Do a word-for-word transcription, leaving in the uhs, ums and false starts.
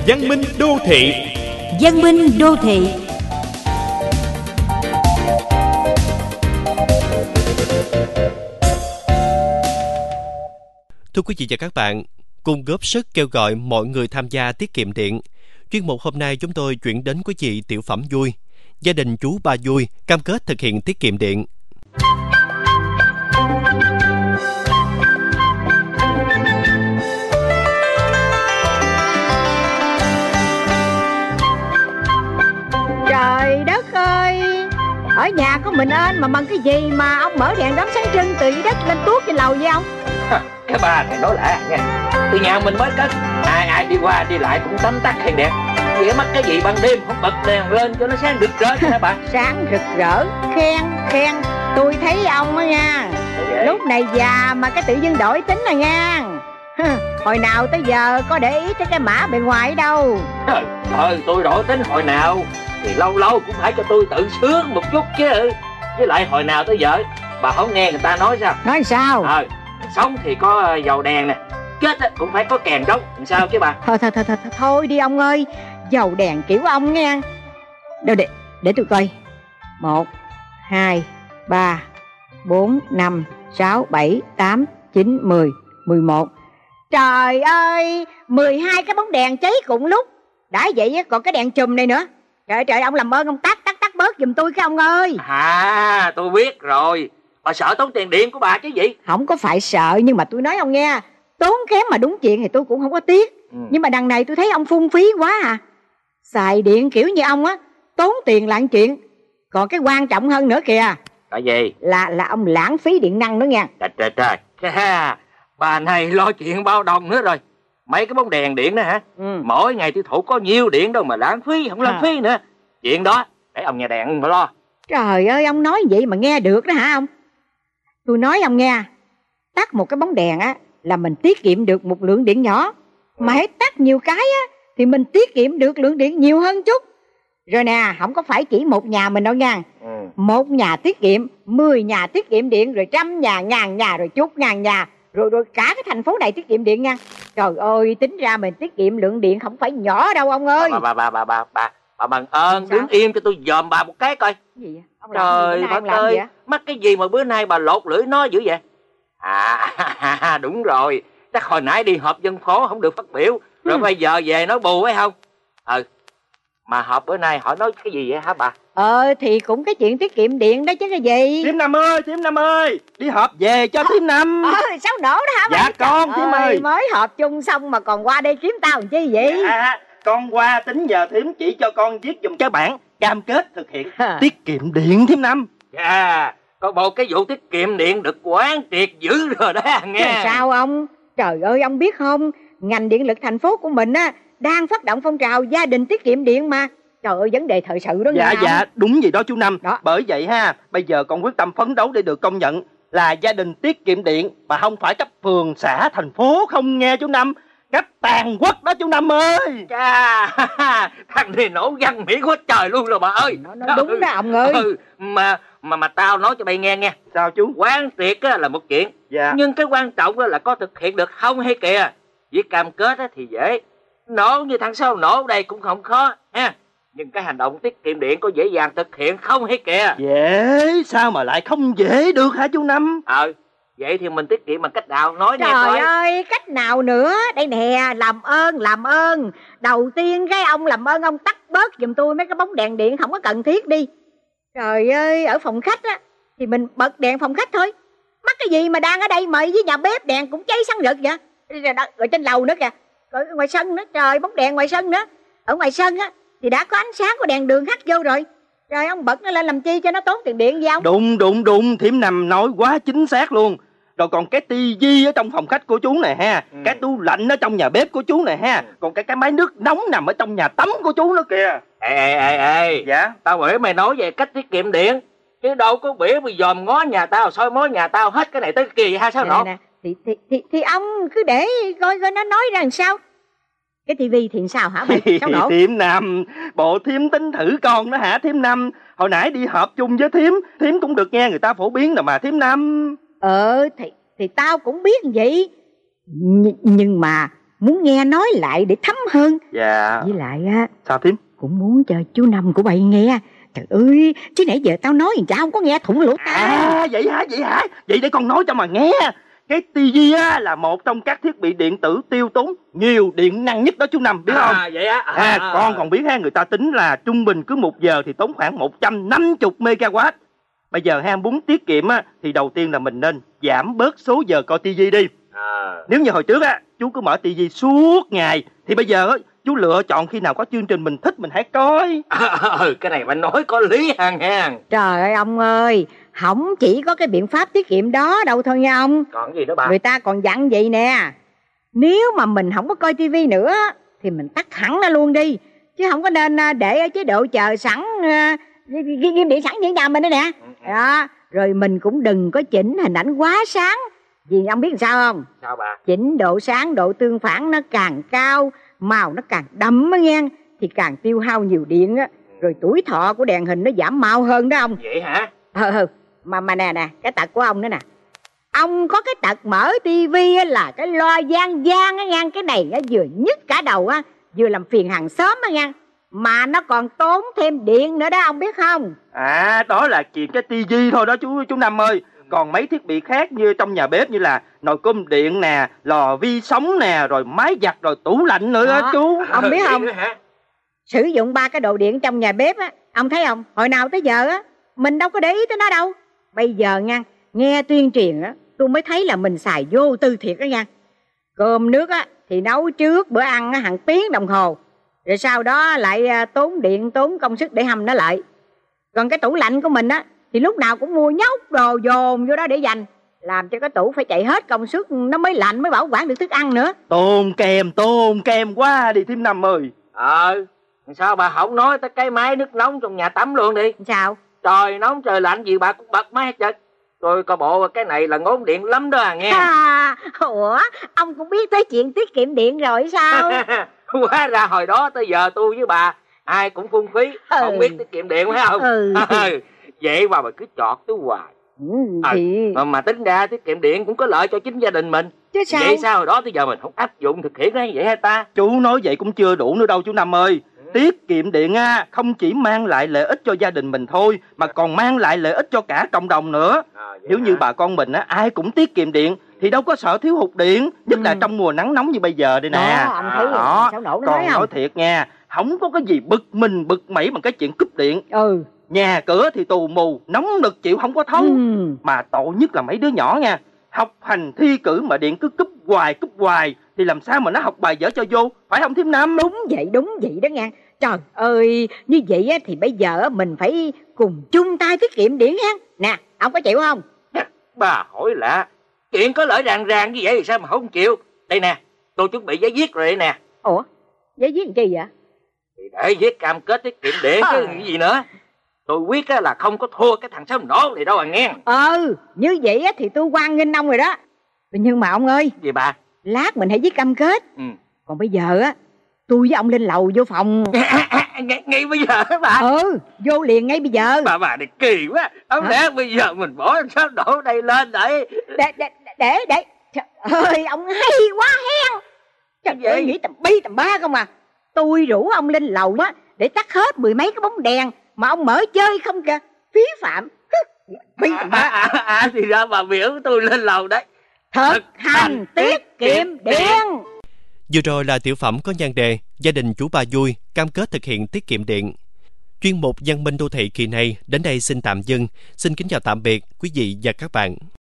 Văn minh đô thị. Văn minh đô thị. Thưa quý vị và các bạn, cùng góp sức kêu gọi mọi người tham gia tiết kiệm điện. Chuyên mục hôm nay chúng tôi chuyển đến quý vị tiểu phẩm vui. Gia đình chú Ba Vui cam kết thực hiện tiết kiệm điện. Trời đất ơi, ở nhà có mình anh mà mần cái gì mà ông mở đèn đóm sáng trưng từ dưới đất lên tuốt trên lầu vậy ông? Cái bà này nói lạ nha. Từ nhà mình mới cất, ai ai đi qua đi lại cũng tấm tắc khen đẹp. Vậy mắc cái gì ban đêm không bật đèn lên cho nó sáng rực rỡ hả bà? Sáng rực rỡ, khen khen. Tôi thấy ông á nha, lúc này già mà cái tự dưng đổi tính rồi nha. Hồi nào tới giờ có để ý tới cái mã bề ngoài đâu. Trời ơi, tôi đổi tính hồi nào thì lâu lâu cũng phải cho tôi tự sướng một chút chứ. Với lại hồi nào tới giờ bà không nghe người ta nói sao? Nói sao? Ờ, sống thì có dầu đèn nè, chết cũng phải có kèn trống, làm sao chứ bà? Thôi thôi thôi thôi, thôi đi ông ơi, dầu đèn kiểu ông nghe. Đâu để, để tôi coi. Một, hai, ba, bốn, năm, sáu, bảy, tám, chín, mười, mười một. Trời ơi, mười hai cái bóng đèn cháy cùng lúc. Đã vậy còn cái đèn chùm này nữa. Trời trời, ông làm ơn ông tắt tắt tắt bớt giùm tôi cái ông ơi. À, tôi biết rồi. Bà sợ tốn tiền điện của bà chứ gì? Không có phải sợ, nhưng mà tôi nói ông nghe, tốn kém mà đúng chuyện thì tôi cũng không có tiếc. ừ. Nhưng mà đằng này tôi thấy ông phung phí quá à. Xài điện kiểu như ông á, tốn tiền là chuyện. Còn cái quan trọng hơn nữa kìa. Tại gì? Là là ông lãng phí điện năng nữa nha. Trời trời trời, bà này lo chuyện bao đồng nữa rồi. Mấy cái bóng đèn điện đó hả? ừ. Mỗi ngày tiêu thụ có nhiêu điện đâu mà lãng phí, không lãng à. phí nữa. Chuyện đó để ông nhà đèn mà lo. Trời ơi, ông nói vậy mà nghe được đó hả ông? Tôi nói ông nghe, tắt một cái bóng đèn á là mình tiết kiệm được một lượng điện nhỏ. Mà hãy tắt nhiều cái á thì mình tiết kiệm được lượng điện nhiều hơn chút. Rồi nè, không có phải chỉ một nhà mình đâu nha. ừ. Một nhà tiết kiệm, mười nhà tiết kiệm điện, rồi trăm nhà, ngàn nhà, rồi chục ngàn nhà, rồi rồi cả cái thành phố này tiết kiệm điện nha. Trời ơi, tính ra mình tiết kiệm lượng điện không phải nhỏ đâu ông ơi. Bà bà bà bà bà bà, bà bằng ơn đứng im cho tôi dòm bà một cái coi. Cái gì vậy? Ông trời đất ơi, mắc cái gì mà bữa nay bà lột lưỡi nói dữ vậy? À đúng rồi, chắc hồi nãy đi họp dân phố không được phát biểu, rồi ừ. bây giờ về nói bù phải không? Ừ, mà họp bữa nay hỏi nói cái gì vậy hả bà? Ờ thì cũng cái chuyện tiết kiệm điện đó chứ cái gì. Thím Năm ơi, thím Năm ơi, đi họp về cho thím Năm. Ờ sao nổ đó hả? Dạ con thím ơi. Mới họp chung xong mà còn qua đây kiếm tao làm chi vậy? Dạ, con qua tính giờ thím chỉ cho con viết dùm cái bản cam kết thực hiện à. tiết kiệm điện thím Năm. Dạ, có bộ cái vụ tiết kiệm điện được quán triệt dữ rồi đó nghe. Trời sao ông? Trời ơi, ông biết không, ngành điện lực thành phố của mình á đang phát động phong trào gia đình tiết kiệm điện mà. Trời ơi, vấn đề thời sự đó. Dạ dạ ông. Đúng vậy đó chú Năm đó. Bởi vậy ha, bây giờ con quyết tâm phấn đấu để được công nhận là gia đình tiết kiệm điện, mà không phải cấp phường, xã, thành phố không nghe chú Năm, cấp toàn quốc đó chú Năm ơi. Chà, thằng này nổ văn Mỹ quá trời luôn rồi bà ơi. Nó, nó đúng đó ông ơi. Ừ, mà mà mà tao nói cho bay nghe nghe. Sao chú? Quán triệt á là một chuyện, dạ. nhưng cái quan trọng là có thực hiện được không hay kìa. Với cam kết thì dễ, nổ như thằng sau nổ đây cũng không khó ha. Nhưng cái hành động tiết kiệm điện có dễ dàng thực hiện không hay kìa? Dễ, sao mà lại không dễ được hả chú Năm? Ờ, vậy thì mình tiết kiệm bằng cách nào? Nói nghe coi. Trời ơi, cách nào nữa? Đây nè, làm ơn, làm ơn. Đầu tiên cái ông làm ơn ông tắt bớt giùm tôi mấy cái bóng đèn điện không có cần thiết đi. Trời ơi, ở phòng khách á thì mình bật đèn phòng khách thôi. Mắc cái gì mà đang ở đây mày với nhà bếp đèn cũng cháy sáng rực vậy? Rồi, rồi trên lầu nữa kìa, rồi ngoài sân nữa, trời, bóng đèn ngoài sân nữa. Ở ngoài sân á thì đã có ánh sáng của đèn đường hắt vô rồi. Rồi ông bật nó lên làm chi cho nó tốn tiền điện gì không? Đúng đúng đúng, thím Năm nói quá chính xác luôn. Rồi còn cái tivi ở trong phòng khách của chú này ha, ừ. cái tủ lạnh ở trong nhà bếp của chú này ha, còn cái cái máy nước nóng nằm ở trong nhà tắm của chú nữa kìa. Ê ê ê ê, dạ, tao biểu mày nói về cách tiết kiệm điện, chứ đâu có biểu mày dòm ngó nhà tao, soi mói nhà tao hết cái này tới kỳ hay sao nọ. Thì, thì thì thì ông cứ để coi coi nó nói ra làm sao. Cái tivi thì sao hả mày? Sao nổ? Thím Năm, bộ thím tính thử con đó hả thím Năm? Hồi nãy đi họp chung với thím, thím cũng được nghe người ta phổ biến rồi mà thím Năm. Ờ thì thì tao cũng biết vậy. Nh- nhưng mà muốn nghe nói lại để thấm hơn. Dạ. Với lại á, sao thím? cũng muốn cho chú Năm của bầy nghe. Trời ơi, chứ nãy giờ tao nói chả không có nghe thủng lỗ tai. À vậy hả, vậy hả? Vậy để con nói cho mà nghe. Cái tivi á là một trong các thiết bị điện tử tiêu tốn nhiều điện năng nhất đó chú Năm, biết không? À vậy á. À, à, à, con còn biết ha, người ta tính là trung bình cứ một giờ thì tốn khoảng một trăm năm mươi mê-ga-oát. Bây giờ ha, muốn tiết kiệm á thì đầu tiên là mình nên giảm bớt số giờ coi tivi đi. À. Nếu như hồi trước á chú cứ mở tivi suốt ngày thì bây giờ á chú lựa chọn khi nào có chương trình mình thích mình hãy coi. Ừ, cái này bạn nói có lý hàng hàng. Trời ơi ông ơi, không chỉ có cái biện pháp tiết kiệm đó đâu thôi nha ông. Còn gì nữa bà? Người ta còn dặn vậy nè, nếu mà mình không có coi tivi nữa thì mình tắt hẳn nó luôn đi, chứ không có nên để ở chế độ chờ sẵn, ghim điện sẵn như nhà mình đó nè. Đó, rồi mình cũng đừng có chỉnh hình ảnh quá sáng. Vì ông biết làm sao không? Sao bà? Chỉnh độ sáng, độ tương phản nó càng cao, màu nó càng đậm á nghe, thì càng tiêu hao nhiều điện á, rồi tuổi thọ của đèn hình nó giảm mau hơn đó ông. Vậy hả? Ờ ờ, mà mà nè nè, cái tật của ông nữa nè. Ông có cái tật mở tivi á là cái loa gian gian á nghe, cái này á vừa nhức cả đầu á, vừa làm phiền hàng xóm á nghe, mà nó còn tốn thêm điện nữa đó ông biết không? À, đó là chuyện cái tivi thôi đó chú chú Năm ơi. Còn mấy thiết bị khác như trong nhà bếp như là nồi cơm điện nè, lò vi sóng nè, rồi máy giặt, rồi tủ lạnh nữa đó, đó chú. Ông biết không? Sử dụng ba cái đồ điện trong nhà bếp á, ông thấy không? Hồi nào tới giờ á, mình đâu có để ý tới nó đâu. Bây giờ nha, nghe tuyên truyền á, tôi mới thấy là mình xài vô tư thiệt đó nha. Cơm nước á thì nấu trước bữa ăn á hàng tiếng đồng hồ, rồi sau đó lại tốn điện, tốn công sức để hâm nó lại. Còn cái tủ lạnh của mình á thì lúc nào cũng mua nhóc đồ dồn vô đó để dành, làm cho cái tủ phải chạy hết công suất nó mới lạnh, mới bảo quản được thức ăn nữa. Tôn kèm, tôn kèm quá đi thím Năm ơi. Ờ, sao bà không nói tới cái máy nước nóng trong nhà tắm luôn đi? Sao? Trời nóng trời lạnh gì bà cũng bật máy hết trơn. Rồi coi bộ cái này là ngốn điện lắm đó à nghe. À, ủa, ông cũng biết tới chuyện tiết kiệm điện rồi sao? Hóa ra hồi đó tới giờ tôi với bà ai cũng phung phí, ừ. không biết tiết kiệm điện phải không? Ừ. Vậy mà bà cứ chọt tới hoài. Ừ, thì... à, mà, mà tính ra tiết kiệm điện cũng có lợi cho chính gia đình mình. Chứ sao? Vậy sao hồi đó tới giờ mình không áp dụng thực hiện cái vậy hả ta? Chú nói vậy cũng chưa đủ nữa đâu chú Năm ơi. Ừ. Tiết kiệm điện á không chỉ mang lại lợi ích cho gia đình mình thôi, mà còn mang lại lợi ích cho cả cộng đồng nữa. À, nếu hả? Như bà con mình á ai cũng tiết kiệm điện thì đâu có sợ thiếu hụt điện, nhất ừ. là trong mùa nắng nóng như bây giờ đây nè. Đó, ông thấy à, đó. Sao nổ nó còn nói không? Nói thiệt nha, không có cái gì bực mình bực mẩy bằng cái chuyện cúp điện. Ừ. Nhà cửa thì tù mù, nóng nực chịu không có thấu. Ừ. Mà tội nhất là mấy đứa nhỏ nha, học hành thi cử mà điện cứ cúp hoài cúp hoài thì làm sao mà nó học bài dở cho vô, phải không thím Năm? Đúng vậy, đúng vậy đó nha. Trời ơi, như vậy á thì bây giờ mình phải cùng chung tay tiết kiệm điện ha. Nè, ông có chịu không? Bà hỏi lạ, chuyện có lợi ràng ràng như vậy thì sao mà không chịu? Đây nè, tôi chuẩn bị giấy viết rồi đây nè. Ủa, giấy viết làm chi vậy? Thì để viết cam kết tiết kiệm điện chứ cái gì nữa. Tôi quyết á là không có thua cái thằng xóm nổ này đâu à nghe. Ừ, như vậy á thì tôi hoan nghênh ông rồi đó. Nhưng mà ông ơi. Gì bà? Lát mình hãy viết cam kết. Ừ. Còn bây giờ á, tôi với ông lên lầu vô phòng. ngay, ngay bây giờ hả bà? Ừ, vô liền ngay bây giờ. Bà bà này kỳ quá. Không lẽ bây giờ mình bỏ xóm nổ đây lên để Để, để, để, để. Trời ơi, ông hay quá hen. Trời ơi, nghĩ tầm bi tầm ba không à. Tôi rủ ông lên lầu á để tắt hết mười mấy cái bóng đèn mà ông mở chơi không kìa, phí phạm. Bi tầm ba. À, à, à, thì ra bà biểu tôi lên lầu đấy. Thực hành tiết kiệm điện. Vừa rồi là tiểu phẩm có nhan đề Gia đình chú Ba Vui cam kết thực hiện tiết kiệm điện. Chuyên mục Văn minh đô thị kỳ này đến đây xin tạm dừng. Xin kính chào tạm biệt quý vị và các bạn.